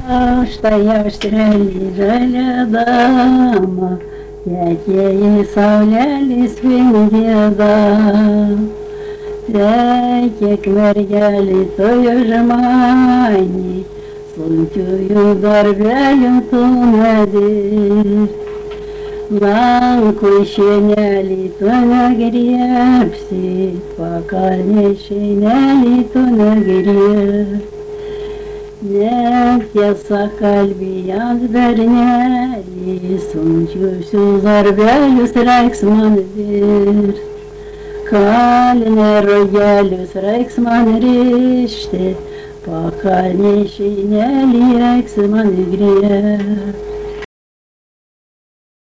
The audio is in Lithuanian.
Štai auštrelį žalia dama, tekėjai saulelį spindėda. Tekėk mergelį tojo žemaniai, sunkiųjų darbelių tu nedirb. Lankui šienelį tu negriebsi, pakalniai šienelį tu negrieb. Netiesa kalbėjant bernelį, sunkiusius darbelius reiks man dirbt. Kalinė rogelius reiks man rišti, pakalniai šienelį reiks man griebt.